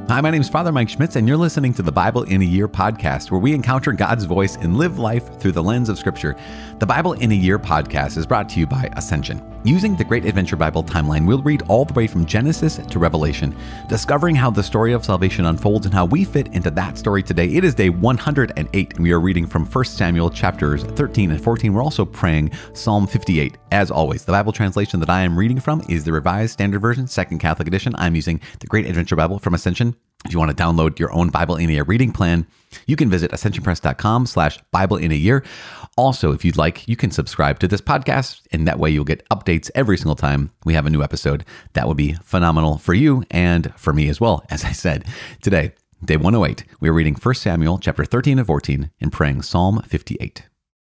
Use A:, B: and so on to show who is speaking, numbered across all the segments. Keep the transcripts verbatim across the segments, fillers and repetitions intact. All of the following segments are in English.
A: Hi, my name is Father Mike Schmitz, and you're listening to the Bible in a Year podcast, where we encounter God's voice and live life through the lens of Scripture. The Bible in a Year podcast is brought to you by Ascension. Using the Great Adventure Bible timeline, we'll read all the way from Genesis to Revelation, discovering how the story of salvation unfolds and how we fit into that story today. It is day one hundred eight, and we are reading from First Samuel chapters thirteen and fourteen. We're also praying Psalm fifty-eight. As always, the Bible translation that I am reading from is the Revised Standard Version, Second Catholic Edition. I'm using the Great Adventure Bible from Ascension. If you want to download your own Bible in a Year reading plan, you can visit ascensionpress.com slash Bible in a Year. Also, if you'd like, you can subscribe to this podcast, and that way you'll get updates every single time we have a new episode. That would be phenomenal for you and for me as well. As I said, today, day one oh eight, we are reading First Samuel chapter thirteen and fourteen and praying Psalm fifty-eight.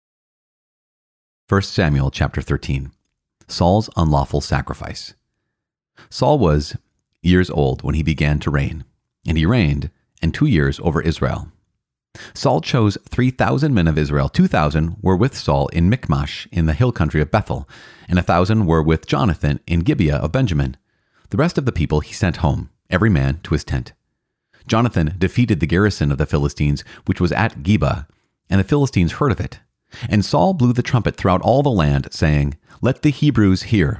A: First Samuel chapter thirteen, Saul's unlawful sacrifice. Saul was years old when he began to reign, and he reigned and two years over Israel. Saul chose three thousand men of Israel. two thousand were with Saul in Michmash in the hill country of Bethel, and one thousand were with Jonathan in Gibeah of Benjamin. The rest of the people he sent home, every man to his tent. Jonathan defeated the garrison of the Philistines, which was at Geba, and the Philistines heard of it. And Saul blew the trumpet throughout all the land, saying, "Let the Hebrews hear."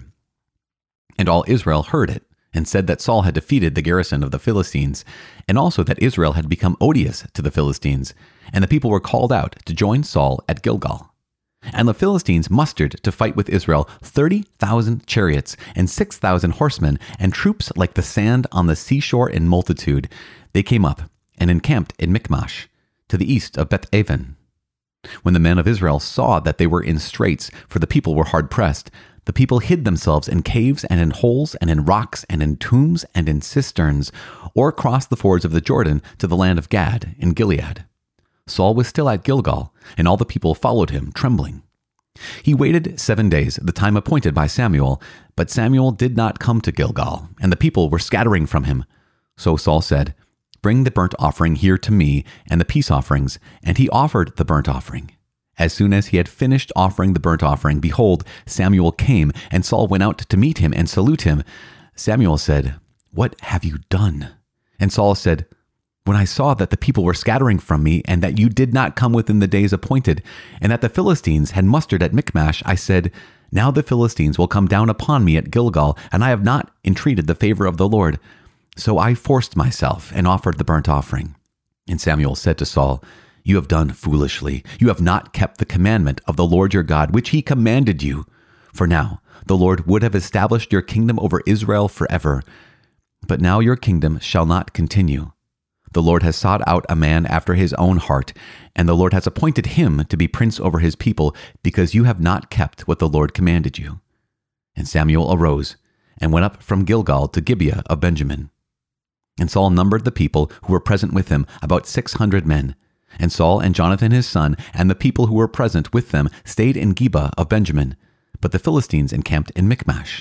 A: And all Israel heard it, and said that Saul had defeated the garrison of the Philistines, and also that Israel had become odious to the Philistines, and the people were called out to join Saul at Gilgal. And the Philistines mustered to fight with Israel thirty thousand chariots, and six thousand horsemen, and troops like the sand on the seashore in multitude. They came up and encamped in Michmash, to the east of Beth-aven. When the men of Israel saw that they were in straits, for the people were hard pressed, the people hid themselves in caves and in holes and in rocks and in tombs and in cisterns, or crossed the fords of the Jordan to the land of Gad in Gilead. Saul was still at Gilgal, and all the people followed him, trembling. He waited seven days, the time appointed by Samuel, but Samuel did not come to Gilgal, and the people were scattering from him. So Saul said, "Bring the burnt offering here to me, and the peace offerings." And he offered the burnt offering. As soon as he had finished offering the burnt offering, behold, Samuel came, and Saul went out to meet him and salute him. Samuel said, "What have you done?" And Saul said, "When I saw that the people were scattering from me, and that you did not come within the days appointed, and that the Philistines had mustered at Michmash, I said, 'Now the Philistines will come down upon me at Gilgal, and I have not entreated the favor of the Lord.' So I forced myself and offered the burnt offering." And Samuel said to Saul, "You have done foolishly. You have not kept the commandment of the Lord your God, which he commanded you. For now, the Lord would have established your kingdom over Israel forever. But now your kingdom shall not continue. The Lord has sought out a man after his own heart, and the Lord has appointed him to be prince over his people, because you have not kept what the Lord commanded you." And Samuel arose and went up from Gilgal to Gibeah of Benjamin. And Saul numbered the people who were present with him, about six hundred men. And Saul and Jonathan his son, and the people who were present with them, stayed in Geba of Benjamin, but the Philistines encamped in Michmash.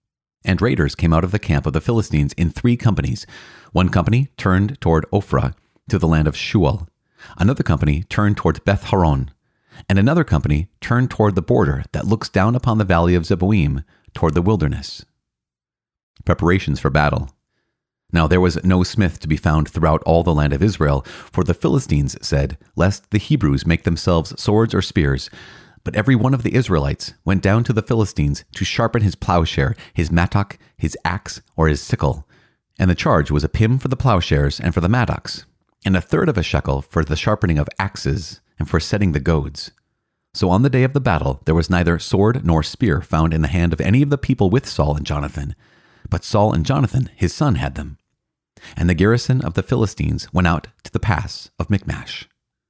A: And raiders came out of the camp of the Philistines in three companies. One company turned toward Ophrah, to the land of Shual. Another company turned toward Beth Horon, and another company turned toward the border that looks down upon the valley of Zeboim, toward the wilderness. Preparations for battle. Now there was no smith to be found throughout all the land of Israel, for the Philistines said, "Lest the Hebrews make themselves swords or spears." But every one of the Israelites went down to the Philistines to sharpen his plowshare, his mattock, his axe, or his sickle. And the charge was a pim for the plowshares and for the mattocks, and a third of a shekel for the sharpening of axes and for setting the goads. So on the day of the battle there was neither sword nor spear found in the hand of any of the people with Saul and Jonathan, but Saul and Jonathan his son had them. And the garrison of the Philistines went out to the pass of Michmash.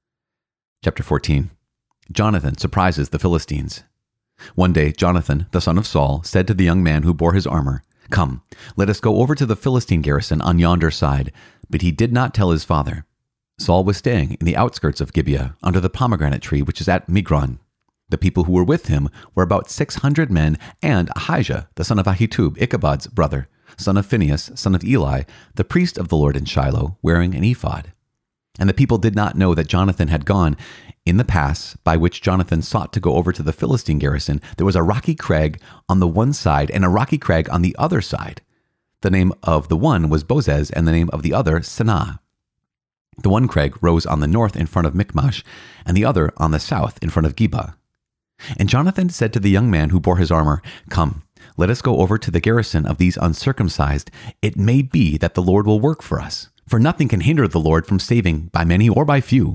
A: Chapter fourteen. Jonathan surprises the Philistines. One day Jonathan, the son of Saul, said to the young man who bore his armor, "Come, let us go over to the Philistine garrison on yonder side." But he did not tell his father. Saul was staying in the outskirts of Gibeah, under the pomegranate tree which is at Migron. The people who were with him were about six hundred men, and Ahijah, the son of Ahitub, Ichabod's brother, son of Phinehas, son of Eli, the priest of the Lord in Shiloh, wearing an ephod. And the people did not know that Jonathan had gone. In the pass by which Jonathan sought to go over to the Philistine garrison, there was a rocky crag on the one side and a rocky crag on the other side. The name of the one was Bozez, and the name of the other Sanah. The one crag rose on the north in front of Michmash, and the other on the south in front of Geba. And Jonathan said to the young man who bore his armor, "Come, let us go over to the garrison of these uncircumcised. It may be that the Lord will work for us, for nothing can hinder the Lord from saving by many or by few."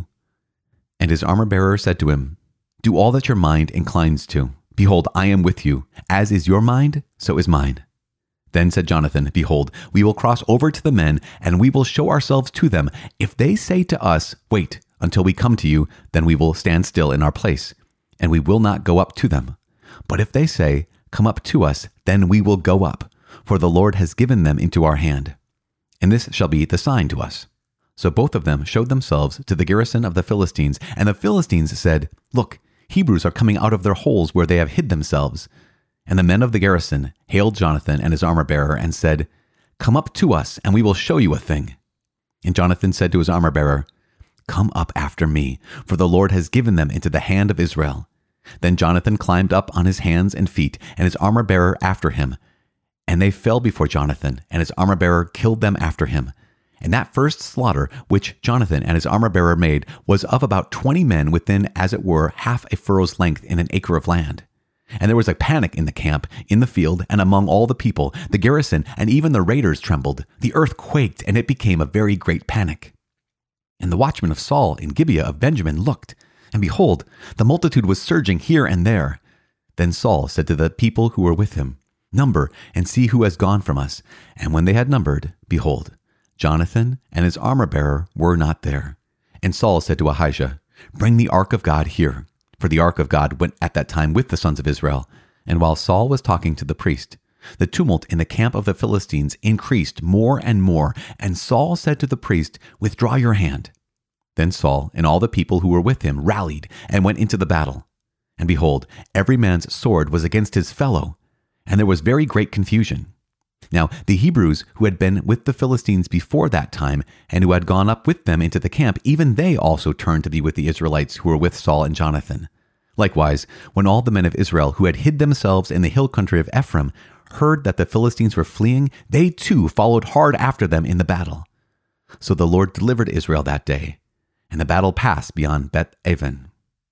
A: And his armor-bearer said to him, "Do all that your mind inclines to. Behold, I am with you. As is your mind, so is mine." Then said Jonathan, "Behold, we will cross over to the men, and we will show ourselves to them. If they say to us, 'Wait until we come to you,' then we will stand still in our place, and we will not go up to them. But if they say, 'Come up to us,' then we will go up, for the Lord has given them into our hand. And this shall be the sign to us." So both of them showed themselves to the garrison of the Philistines, and the Philistines said, "Look, Hebrews are coming out of their holes where they have hid themselves." And the men of the garrison hailed Jonathan and his armor-bearer and said, "Come up to us, and we will show you a thing." And Jonathan said to his armor-bearer, "Come up after me, for the Lord has given them into the hand of Israel." Then Jonathan climbed up on his hands and feet, and his armor-bearer after him. And they fell before Jonathan, and his armor-bearer killed them after him. And that first slaughter which Jonathan and his armor-bearer made was of about twenty men within, as it were, half a furrow's length in an acre of land. And there was a panic in the camp, in the field, and among all the people. The garrison and even the raiders trembled. The earth quaked, and it became a very great panic. And the watchmen of Saul in Gibeah of Benjamin looked, and behold, the multitude was surging here and there. Then Saul said to the people who were with him, "Number, and see who has gone from us." And when they had numbered, behold, Jonathan and his armor-bearer were not there. And Saul said to Ahijah, "Bring the ark of God here." For the ark of God went at that time with the sons of Israel. And while Saul was talking to the priest, the tumult in the camp of the Philistines increased more and more. And Saul said to the priest, "Withdraw your hand." Then Saul and all the people who were with him rallied and went into the battle. And behold, every man's sword was against his fellow, and there was very great confusion. Now the Hebrews who had been with the Philistines before that time, and who had gone up with them into the camp, even they also turned to be with the Israelites who were with Saul and Jonathan. Likewise, when all the men of Israel who had hid themselves in the hill country of Ephraim heard that the Philistines were fleeing, they too followed hard after them in the battle. So the Lord delivered Israel that day, and the battle passed beyond Beth-aven.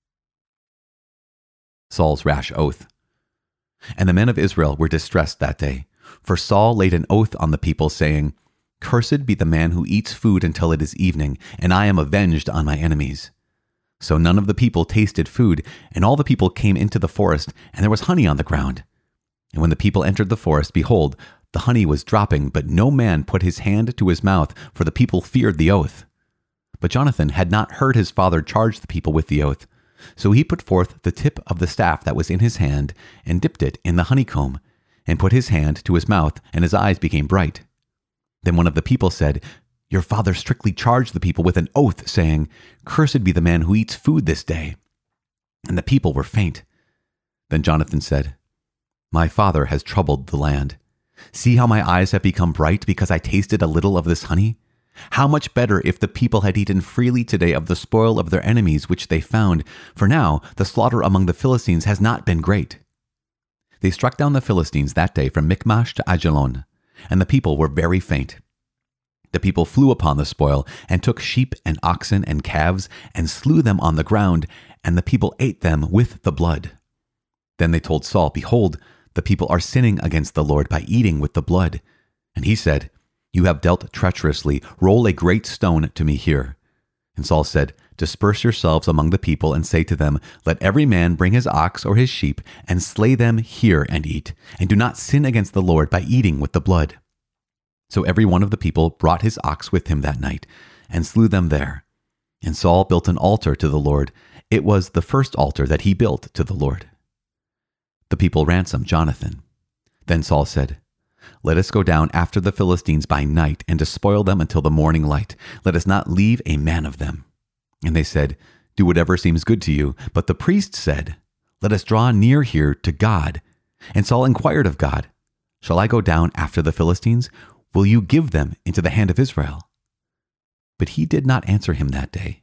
A: Saul's rash oath. And the men of Israel were distressed that day, for Saul laid an oath on the people, saying, "Cursed be the man who eats food until it is evening, and I am avenged on my enemies." So none of the people tasted food, and all the people came into the forest, and there was honey on the ground. And when the people entered the forest, behold, the honey was dropping, but no man put his hand to his mouth, for the people feared the oath. But Jonathan had not heard his father charge the people with the oath. So he put forth the tip of the staff that was in his hand, and dipped it in the honeycomb, and put his hand to his mouth, and his eyes became bright. Then one of the people said, "Your father strictly charged the people with an oath, saying, 'Cursed be the man who eats food this day.'" And the people were faint. Then Jonathan said, "My father has troubled the land. See how my eyes have become bright because I tasted a little of this honey? How much better if the people had eaten freely today of the spoil of their enemies which they found, for now the slaughter among the Philistines has not been great." They struck down the Philistines that day from Michmash to Ajalon, and the people were very faint. The people flew upon the spoil, and took sheep and oxen and calves, and slew them on the ground, and the people ate them with the blood. Then they told Saul, "Behold, the people are sinning against the Lord by eating with the blood." And he said, "You have dealt treacherously. Roll a great stone to me here." And Saul said, "Disperse yourselves among the people, and say to them, Let every man bring his ox or his sheep, and slay them here and eat, and do not sin against the Lord by eating with the blood." So every one of the people brought his ox with him that night, and slew them there. And Saul built an altar to the Lord. It was the first altar that he built to the Lord. The people ransomed Jonathan. Then Saul said, "Let us go down after the Philistines by night, and despoil them until the morning light. Let us not leave a man of them." And they said, "Do whatever seems good to you." But the priest said, "Let us draw near here to God." And Saul inquired of God, "Shall I go down after the Philistines? Will you give them into the hand of Israel?" But he did not answer him that day.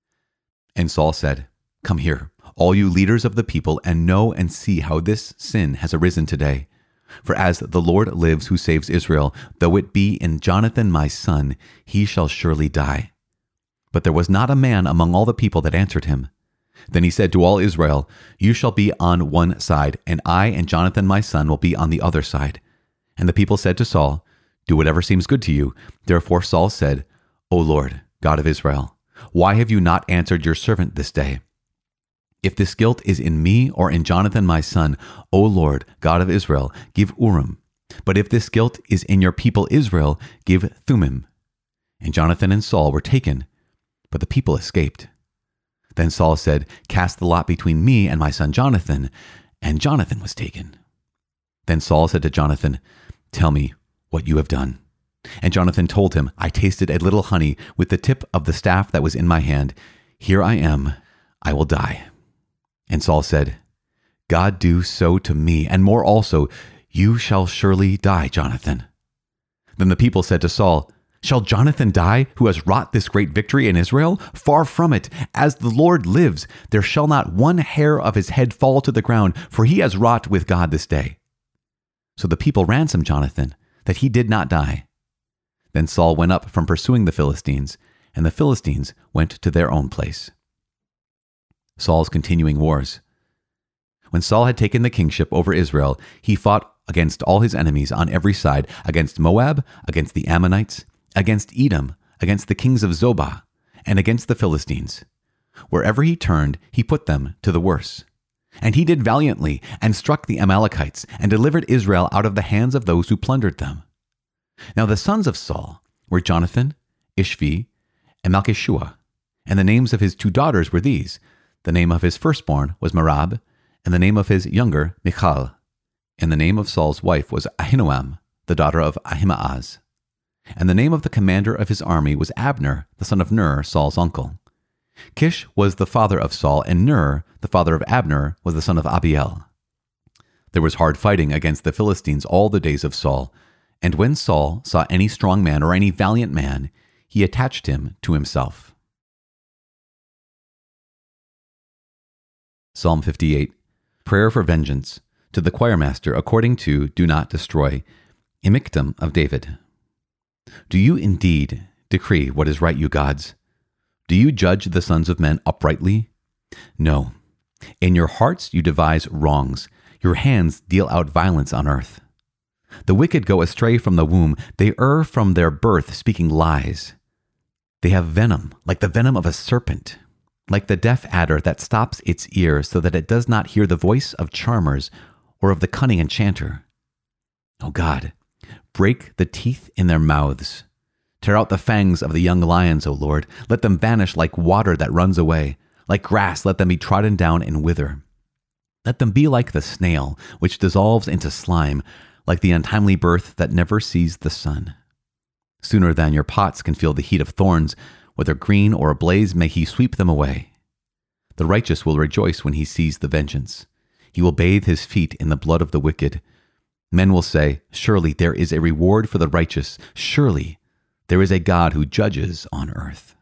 A: And Saul said, "Come here, all you leaders of the people, and know and see how this sin has arisen today. For as the Lord lives who saves Israel, though it be in Jonathan my son, he shall surely die. But there was not a man among all the people that answered him. Then he said to all Israel, You shall be on one side, and I and Jonathan my son will be on the other side. And the people said to Saul, Do whatever seems good to you. Therefore Saul said, O Lord, God of Israel, why have you not answered your servant this day? If this guilt is in me or in Jonathan my son, O Lord, God of Israel, give Urim. But if this guilt is in your people Israel, give Thummim. And Jonathan and Saul were taken, but the people escaped. Then Saul said, Cast the lot between me and my son Jonathan. And Jonathan was taken. Then Saul said to Jonathan, Tell me what you have done. And Jonathan told him, I tasted a little honey with the tip of the staff that was in my hand. Here I am, I will die. And Saul said, God do so to me, and more also, you shall surely die, Jonathan. Then the people said to Saul, Shall Jonathan die, who has wrought this great victory in Israel? Far from it. As the Lord lives, there shall not one hair of his head fall to the ground, for he has wrought with God this day. So the people ransomed Jonathan, that he did not die. Then Saul went up from pursuing the Philistines, and the Philistines went to their own place. Saul's continuing wars. When Saul had taken the kingship over Israel, he fought against all his enemies on every side, against Moab, against the Ammonites, against Edom, against the kings of Zobah, and against the Philistines. Wherever he turned, he put them to the worse. And he did valiantly, and struck the Amalekites, and delivered Israel out of the hands of those who plundered them. Now the sons of Saul were Jonathan, Ishvi, and Malchishua, and the names of his two daughters were these. The name of his firstborn was Merab, and the name of his younger, Michal. And the name of Saul's wife was Ahinoam, the daughter of Ahimaaz. And the name of the commander of his army was Abner, the son of Ner, Saul's uncle. Kish was the father of Saul, and Ner, the father of Abner, was the son of Abiel. There was hard fighting against the Philistines all the days of Saul, and when Saul saw any strong man or any valiant man, he attached him to himself. Psalm fifty-eight, Prayer for Vengeance, to the choirmaster according to Do Not Destroy, Imictum of David. Do you indeed decree what is right, you gods? Do you judge the sons of men uprightly? No. In your hearts you devise wrongs. Your hands deal out violence on earth. The wicked go astray from the womb. They err from their birth, speaking lies. They have venom, like the venom of a serpent, like the deaf adder that stops its ears so that it does not hear the voice of charmers or of the cunning enchanter. O God, break the teeth in their mouths. Tear out the fangs of the young lions, O Lord. Let them vanish like water that runs away. Like grass, let them be trodden down and wither. Let them be like the snail, which dissolves into slime, like the untimely birth that never sees the sun. Sooner than your pots can feel the heat of thorns, whether green or ablaze, may he sweep them away. The righteous will rejoice when he sees the vengeance. He will bathe his feet in the blood of the wicked. Men will say, Surely there is a reward for the righteous. Surely there is a God who judges on earth.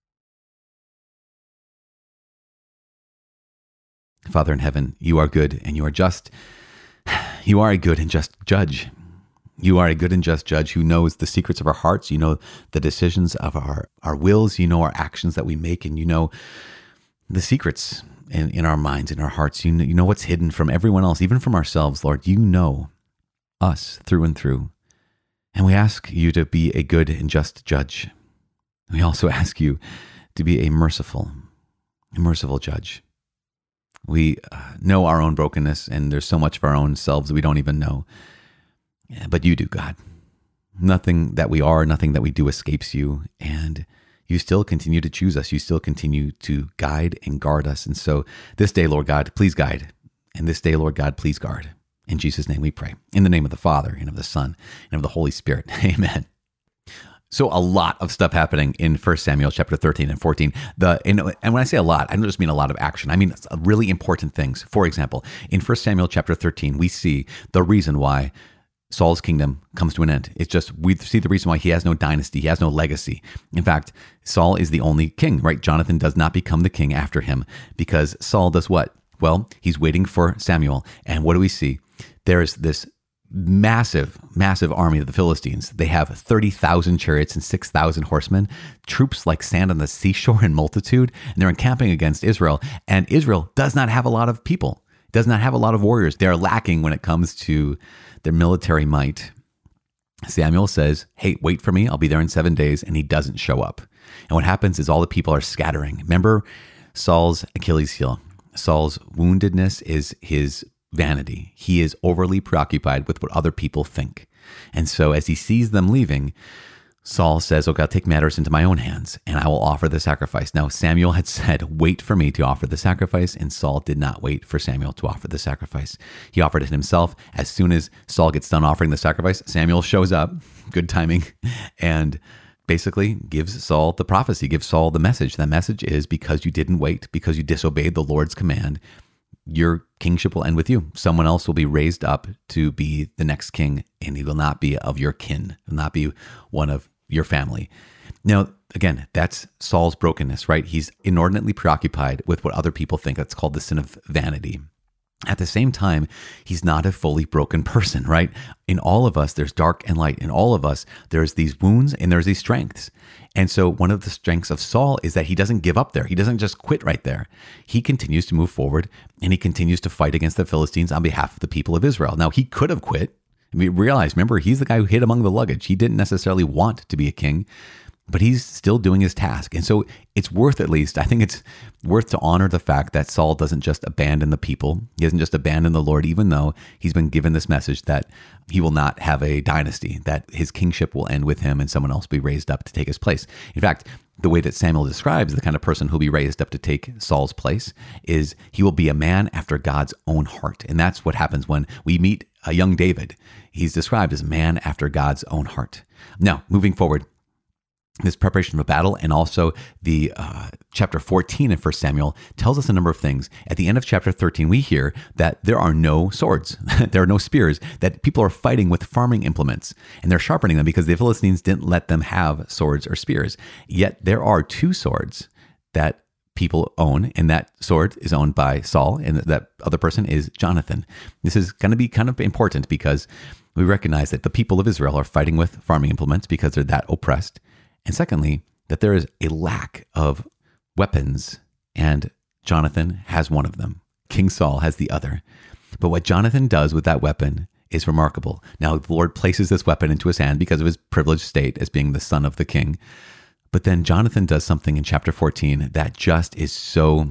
A: Father in heaven, you are good and you are just. You are a good and just judge. You are a good and just judge who knows the secrets of our hearts. You know the decisions of our, our wills. You know our actions that we make, and you know the secrets in, in our minds, in our hearts. You know, you know what's hidden from everyone else, even from ourselves, Lord. You know us through and through. And we ask you to be a good and just judge. We also ask you to be a merciful, a merciful judge. We uh, know our own brokenness, and there's so much of our own selves that we don't even know. Yeah, but you do, God. Nothing that we are, nothing that we do escapes you, and you still continue to choose us. You still continue to guide and guard us. And so this day, Lord God, please guide. And this day, Lord God, please guard. In Jesus' name we pray. In the name of the Father, and of the Son, and of the Holy Spirit. Amen. So a lot of stuff happening in First Samuel chapter thirteen and fourteen. The and, and when I say a lot, I don't just mean a lot of action. I mean really important things. For example, in First Samuel chapter thirteen, we see the reason why Saul's kingdom comes to an end. It's just, we see the reason why he has no dynasty. He has no legacy. In fact, Saul is the only king, right? Jonathan does not become the king after him because Saul does what? Well, he's waiting for Samuel. And what do we see? There is this massive, massive army of the Philistines. They have thirty thousand chariots and six thousand horsemen, troops like sand on the seashore in multitude, and they're encamping against Israel. And Israel does not have a lot of people, does not have a lot of warriors. They're lacking when it comes to their military might. Samuel says, hey, wait for me. I'll be there in seven days. And he doesn't show up. And what happens is all the people are scattering. Remember Saul's Achilles heel. Saul's woundedness is his vanity. He is overly preoccupied with what other people think. And so as he sees them leaving, Saul says, okay, I'll take matters into my own hands and I will offer the sacrifice. Now, Samuel had said, wait for me to offer the sacrifice. And Saul did not wait for Samuel to offer the sacrifice. He offered it himself. As soon as Saul gets done offering the sacrifice, Samuel shows up, good timing, and basically gives Saul the prophecy, gives Saul the message. That message is because you didn't wait, because you disobeyed the Lord's command, your kingship will end with you. Someone else will be raised up to be the next king, and he will not be of your kin, will not be one of your family. Now, again, that's Saul's brokenness, right? He's inordinately preoccupied with what other people think. That's called the sin of vanity. At the same time, he's not a fully broken person, right? In all of us, there's dark and light. In all of us, there's these wounds and there's these strengths. And so one of the strengths of Saul is that he doesn't give up there. He doesn't just quit right there. He continues to move forward and he continues to fight against the Philistines on behalf of the people of Israel. Now, he could have quit. I mean, realize, remember, he's the guy who hid among the luggage. He didn't necessarily want to be a king, but he's still doing his task. And so it's worth, at least, I think it's worth to honor the fact that Saul doesn't just abandon the people. He doesn't just abandon the Lord, even though he's been given this message that he will not have a dynasty, that his kingship will end with him and someone else will be raised up to take his place. In fact, the way that Samuel describes the kind of person who'll be raised up to take Saul's place is he will be a man after God's own heart. And that's what happens when we meet a young David. He's described as a man after God's own heart. Now, moving forward, this preparation of a battle and also the uh, chapter fourteen in First Samuel tells us a number of things. At the end of chapter thirteen, we hear that there are no swords, there are no spears, that people are fighting with farming implements and they're sharpening them because the Philistines didn't let them have swords or spears. Yet there are two swords that people own, and that sword is owned by Saul, and that other person is Jonathan. This is going to be kind of important because we recognize that the people of Israel are fighting with farming implements because they're that oppressed. And secondly, that there is a lack of weapons, and Jonathan has one of them. King Saul has the other. But what Jonathan does with that weapon is remarkable. Now, the Lord places this weapon into his hand because of his privileged state as being the son of the king. But then Jonathan does something in chapter fourteen that just is so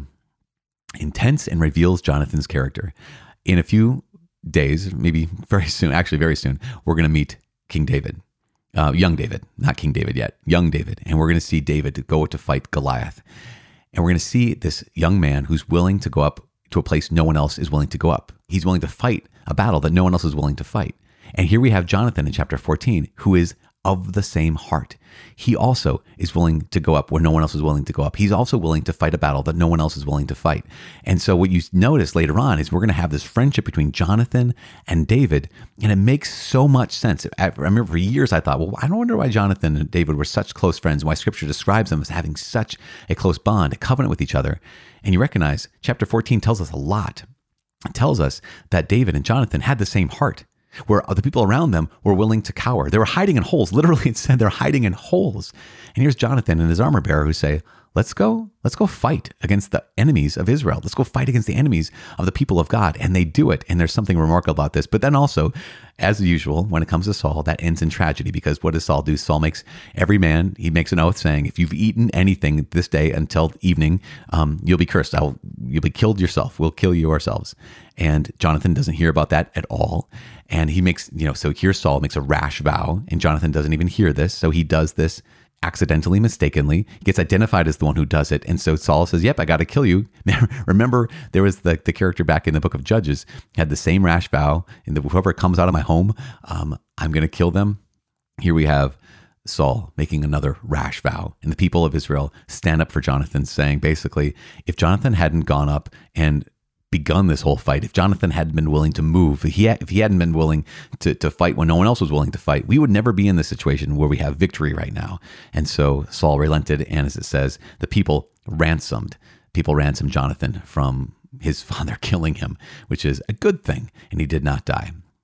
A: intense and reveals Jonathan's character. In a few days, maybe very soon, actually very soon, we're going to meet King David. Uh, young David, not King David yet, young David. And we're going to see David go to fight Goliath. And we're going to see this young man who's willing to go up to a place no one else is willing to go up. He's willing to fight a battle that no one else is willing to fight. And here we have Jonathan in chapter fourteen, who is of the same heart. He also is willing to go up where no one else is willing to go up. He's also willing to fight a battle that no one else is willing to fight. And so what you notice later on is we're going to have this friendship between Jonathan and David, and it makes so much sense. I remember for years I thought, well, I don't wonder why Jonathan and David were such close friends and why Scripture describes them as having such a close bond, a covenant with each other. And you recognize chapter fourteen tells us a lot. It tells us that David and Jonathan had the same heart, where the people around them were willing to cower. They were hiding in holes. Literally, it said they're hiding in holes. And here's Jonathan and his armor bearer who say, let's go, let's go fight against the enemies of Israel. Let's go fight against the enemies of the people of God. And they do it. And there's something remarkable about this. But then also, as usual, when it comes to Saul, that ends in tragedy, because what does Saul do? Saul makes every man, he makes an oath saying, if you've eaten anything this day until evening, um, you'll be cursed. I'll, you'll be killed yourself. We'll kill you ourselves. And Jonathan doesn't hear about that at all. And he makes, you know, so here Saul makes a rash vow, and Jonathan doesn't even hear this. So he does this accidentally, mistakenly, gets identified as the one who does it. And so Saul says, yep, I got to kill you. Remember, there was the, the character back in the book of Judges had the same rash vow, and the, whoever comes out of my home, um, I'm going to kill them. Here we have Saul making another rash vow, and the people of Israel stand up for Jonathan, saying basically, if Jonathan hadn't gone up and begun this whole fight, if Jonathan hadn't been willing to move, if he, had, if he hadn't been willing to, to fight when no one else was willing to fight, we would never be in this situation where we have victory right now. And so Saul relented, and as it says, the people ransomed, people ransomed Jonathan from his father killing him, which is a good thing, and he did not die.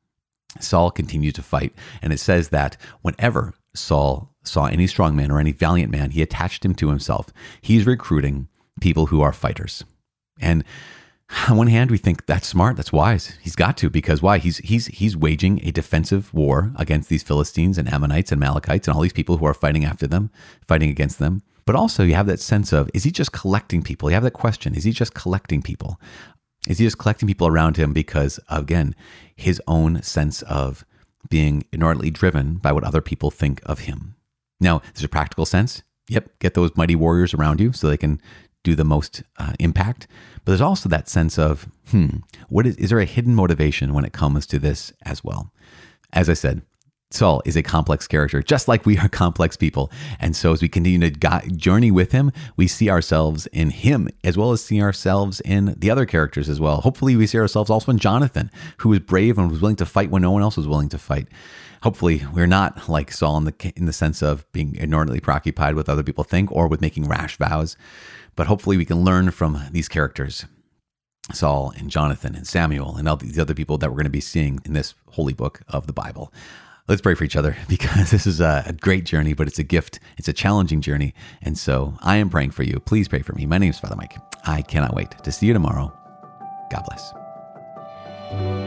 A: Saul continued to fight. And it says that whenever Saul saw any strong man or any valiant man, he attached him to himself. He's recruiting people who are fighters. And on one hand, we think that's smart, that's wise. He's got to, because why? He's he's he's waging a defensive war against these Philistines and Ammonites and Amalekites and all these people who are fighting after them, fighting against them. But also you have that sense of, is he just collecting people? You have that question, is he just collecting people? Is he just collecting people around him because, again, his own sense of being inordinately driven by what other people think of him? Now, there's a practical sense. Yep, get those mighty warriors around you so they can do the most uh, impact. But there's also that sense of, hmm, what is, is there a hidden motivation when it comes to this as well? As I said, Saul is a complex character, just like we are complex people. And so as we continue to go- journey with him, we see ourselves in him, as well as see ourselves in the other characters as well. Hopefully we see ourselves also in Jonathan, who was brave and was willing to fight when no one else was willing to fight. Hopefully we're not like Saul in the, in the sense of being inordinately preoccupied with what other people think or with making rash vows. But hopefully we can learn from these characters, Saul and Jonathan and Samuel and all these other people that we're going to be seeing in this holy book of the Bible. Let's pray for each other, because this is a great journey, but it's a gift. It's a challenging journey. And so I am praying for you. Please pray for me. My name is Father Mike. I cannot wait to see you tomorrow. God bless.